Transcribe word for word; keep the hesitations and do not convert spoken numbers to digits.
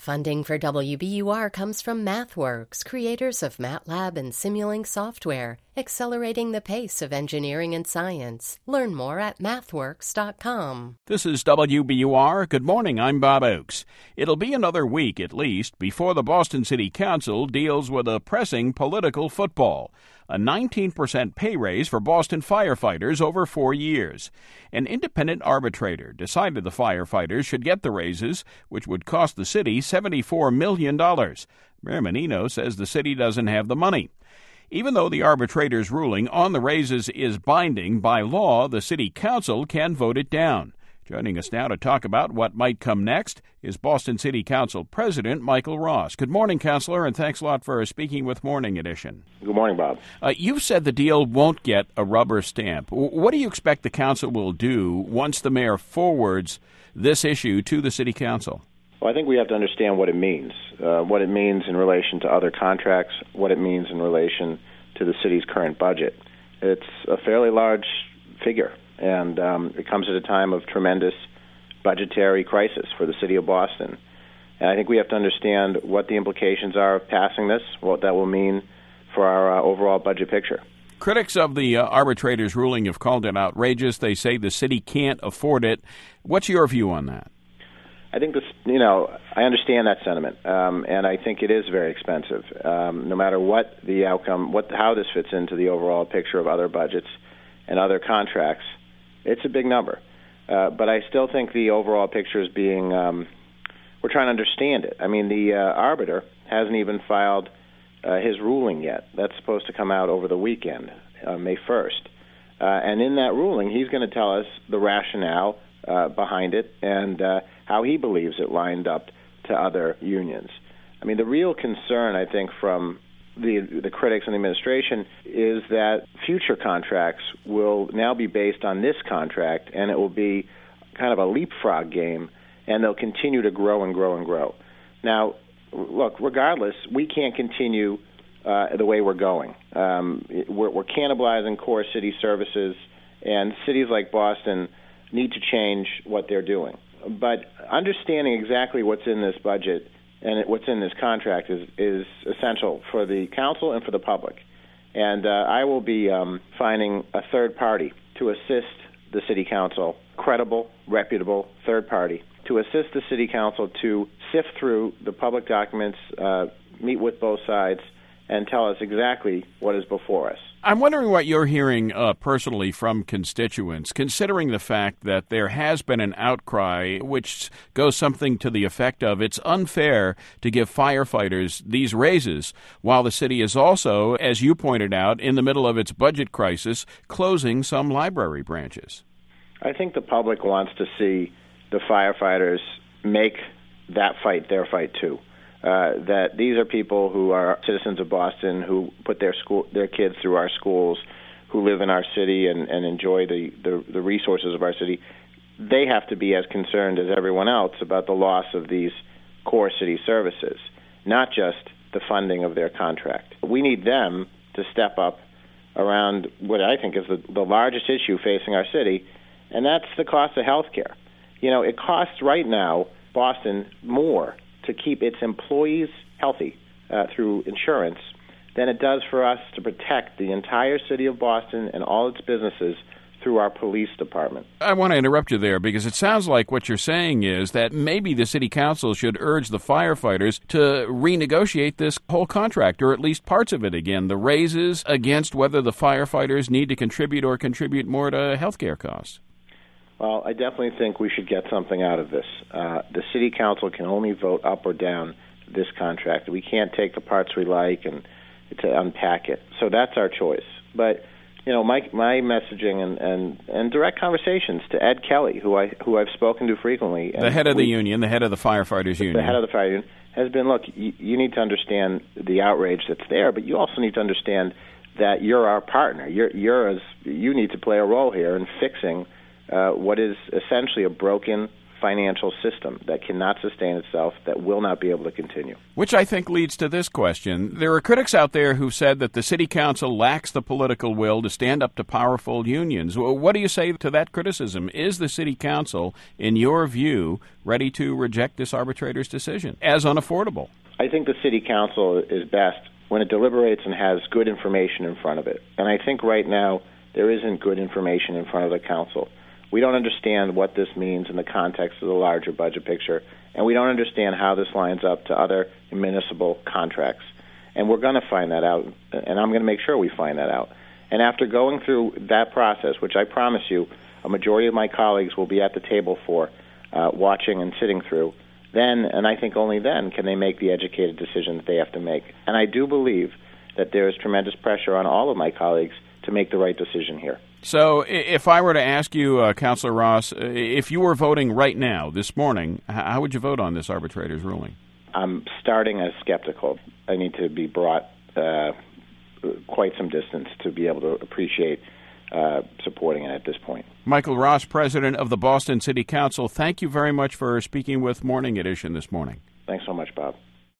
Funding for W B U R comes from MathWorks, creators of MATLAB and Simulink software, accelerating the pace of engineering and science. Learn more at mathworks dot com. This is W B U R. Good morning, I'm Bob Oakes. It'll be another week, at least, before the Boston City Council deals with a pressing political football. A nineteen percent pay raise for Boston firefighters over four years. An independent arbitrator decided the firefighters should get the raises, which would cost the city seventy-four million dollars. Mayor Menino says the city doesn't have the money. Even though the arbitrator's ruling on the raises is binding by law, the city council can vote it down. Joining us now to talk about what might come next is Boston City Council President Michael Ross. Good morning, Councilor, and thanks a lot for speaking with Morning Edition. Good morning, Bob. Uh, you've said the deal won't get a rubber stamp. What do you expect the council will do once the mayor forwards this issue to the city council? Well, I think we have to understand what it means, uh, what it means in relation to other contracts, what it means in relation to the city's current budget. It's a fairly large figure, and um, it comes at a time of tremendous budgetary crisis for the city of Boston. And I think we have to understand what the implications are of passing this, what that will mean for our uh, overall budget picture. Critics of the uh, arbitrator's ruling have called it outrageous. They say the city can't afford it. What's your view on that? I think this, you know, I understand that sentiment, um, and I think it is very expensive. Um, no matter what the outcome, what how this fits into the overall picture of other budgets and other contracts, it's a big number. Uh, but I still think the overall picture is being, um, we're trying to understand it. I mean, the uh, arbiter hasn't even filed uh, his ruling yet. That's supposed to come out over the weekend, uh, May first. Uh, and in that ruling, he's going to tell us the rationale uh, behind it and uh, how he believes it lined up to other unions. I mean, the real concern, I think, from the the critics and the administration is that future contracts will now be based on this contract, and it will be kind of a leapfrog game, and they'll continue to grow and grow and grow. Now, look, regardless, we can't continue uh, the way we're going. Um, we're, we're cannibalizing core city services, and cities like Boston need to change what they're doing. But understanding exactly what's in this budget and what's in this contract is, is essential for the council and for the public. And uh, I will be um, finding a third party to assist the city council, credible, reputable third party, to assist the city council to sift through the public documents, uh, meet with both sides, and tell us exactly what is before us. I'm wondering what you're hearing uh, personally from constituents, considering the fact that there has been an outcry which goes something to the effect of it's unfair to give firefighters these raises while the city is also, as you pointed out, in the middle of its budget crisis, closing some library branches. I think the public wants to see the firefighters make that fight their fight too. Uh, that these are people who are citizens of Boston, who put their school, their kids through our schools, who live in our city and, and enjoy the, the, the resources of our city. They have to be as concerned as everyone else about the loss of these core city services, not just the funding of their contract. We need them to step up around what I think is the, the largest issue facing our city, and that's the cost of health care. You know, it costs right now Boston more to keep its employees healthy uh, through insurance than it does for us to protect the entire city of Boston and all its businesses through our police department. I want to interrupt you there because it sounds like what you're saying is that maybe the city council should urge the firefighters to renegotiate this whole contract, or at least parts of it again, the raises against whether the firefighters need to contribute or contribute more to health care costs. Well, I definitely think we should get something out of this. Uh, the city council can only vote up or down this contract. We can't take the parts we like and to unpack it. So that's our choice. But, you know, my my messaging and, and, and direct conversations to Ed Kelly, who, I, who I've spoken to frequently. The head of we, the union, the head of the firefighters union. The head of the fire union has been, look, you, you need to understand the outrage that's there, but you also need to understand that you're our partner. You're, you're as, you need to play a role here in fixing Uh, what is essentially a broken financial system that cannot sustain itself, that will not be able to continue. Which I think leads to this question. There are critics out there who've said that the city council lacks the political will to stand up to powerful unions. What do you say to that criticism? Is the city council, in your view, ready to reject this arbitrator's decision as unaffordable? I think the city council is best when it deliberates and has good information in front of it. And I think right now there isn't good information in front of the council. We don't understand what this means in the context of the larger budget picture, and we don't understand how this lines up to other municipal contracts. And we're going to find that out, and I'm going to make sure we find that out. And after going through that process, which I promise you a majority of my colleagues will be at the table for, uh, watching and sitting through, then, and I think only then, can they make the educated decision that they have to make. And I do believe that there is tremendous pressure on all of my colleagues to make the right decision here. So if I were to ask you, uh, Councilor Ross, if you were voting right now, this morning, how would you vote on this arbitrator's ruling? I'm starting as skeptical. I need to be brought uh, quite some distance to be able to appreciate uh, supporting it at this point. Michael Ross, President of the Boston City Council, thank you very much for speaking with Morning Edition this morning. Thanks so much, Bob.